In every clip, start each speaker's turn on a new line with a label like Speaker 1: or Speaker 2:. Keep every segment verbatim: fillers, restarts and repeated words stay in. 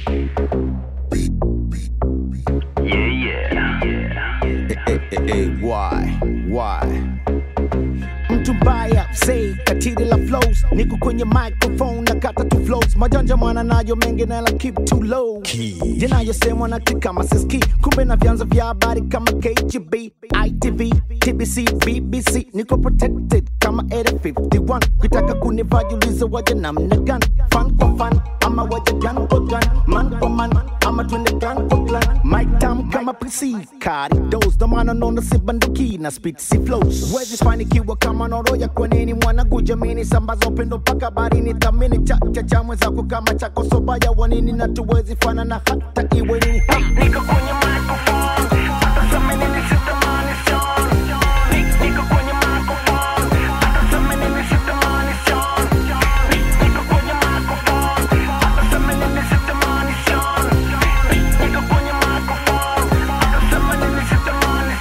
Speaker 1: Yeah, yeah, yeah.
Speaker 2: Hey, hey, hey, why, why? Mtu mbaya say katili la flows, niko kwenye microphone na kata tu flows, majanja mwana nayo mengi na la keep too low. Yanayosemwa na kama siski, kumbe na vyanzo vya habari kama K G B, I T V, T B C, B B C, niko protected kama Area fifty-one. Kitaka kunivajuliza waje namna gani, fan kwa fan ama waje gun kwa gun, man kwa man ama twende gun kwa clan. Mic time kama P C, kari dose, ndo maana naona si banduki na speed si flows. Wezi fanikiwa kama noroya, kwa nini mwana kujamini, sambaza upendo paka barini, thamini cha cha cha mwenzako kama chako sobaya wanini, na tuwezi fana na hata iwe nini.
Speaker 1: Niko kwenye microphone, hata sema nini sitamani Sean. Niko kwenye microphone, hata sema nini sitamani Sean. Niko kwenye microphone, hata sema nini sitamani Sean. Niko kwenye microphone, hata sema nini sitamani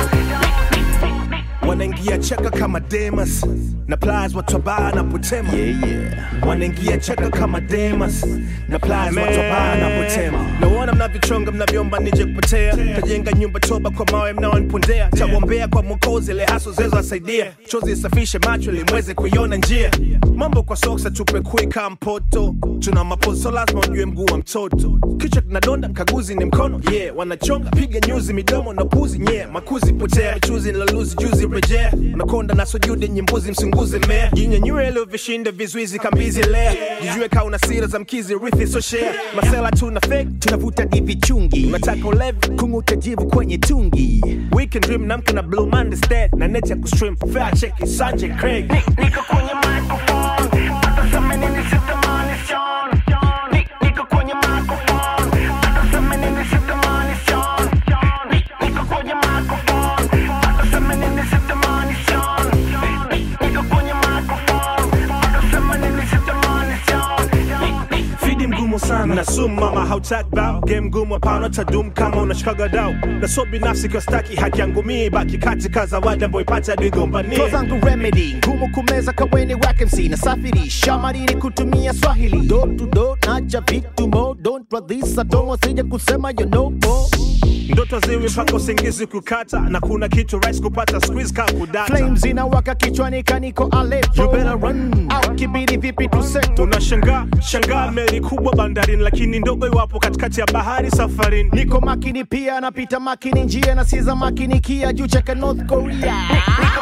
Speaker 1: Sean.
Speaker 3: Wanaingia cheka kama Demas na plies watu wabaya na potema.
Speaker 2: Yeah, yeah.
Speaker 3: Wanaingia cheka kama Demas na plies watu wabaya na potema. Naona mnavichonga mnaviomba nije kupotea, tajenga nyumba toba kwa mawe mnaonipondea, tawombea kwa Mwokozi ile haso zezo asaidia, chozi isafishe macho ili mweze kuiona njia. Mambo kwa soksa tupe kuika mpoto, tuna mapozo lazima ujue mguu wa mtoto. Kichwa kinadonda mkaguzi ni mkono, yeah. Wanachonga piga nyuzi midomo na puzi, yeah. Makuzi potea chuzi nilaluzi juzi rejea, unakonda na sojudi nyimbuzi msunguzi mea. Jinyanyue leo vishinda vizuizi kambizi lea, jijue ka una sira za mkizi rithi so share. Masela tuna fake
Speaker 2: tunavuta divi chungi,
Speaker 3: unataka ulevi
Speaker 2: kunguta jivu kwenye tungi.
Speaker 3: Weekend dream namka na blue man instead, na net ya kustream fair check it Sanjay Craig.
Speaker 1: Niko kwenye microphone, hata sema nini sitamani Sean. Niko kwenye microphone, hata sema nini sitamani Sean. Niko kwenye microphone, hata sema nini sitamani Sean. Niko kwenye microphone, hata sema nini sitamani Sean.
Speaker 3: Fidi mgumu sana na sumu mama hautaki bao, game gumu hapana tadum kama unashikaga dau. Na so binafsi kwa staki haki yangu mii, baki katika zawadi ambayo ipata digombani.
Speaker 2: Flow zangu remedy, ngumu kumeza kaweni whack M C, na safiri shamarini kutumia Swahili. Do to do, nacha vitu mo, don't release atomo sija kusema you know mo.
Speaker 3: Ndoto ziwi mpaka usingizi kukata, na kuna kitu rice kupata squeeze ka kudata.
Speaker 2: Flames inawaka kichwani kaniko Aleppo,
Speaker 3: You better run
Speaker 2: au kibidi vipi tuseto.
Speaker 3: Unashangaa, shangaa meli kubwa bandarini, lakini ndogo iwapo katikati ya bahari safarini.
Speaker 2: Niko makini pia napita makini njia, na siza makini kia juu cheka North Korea.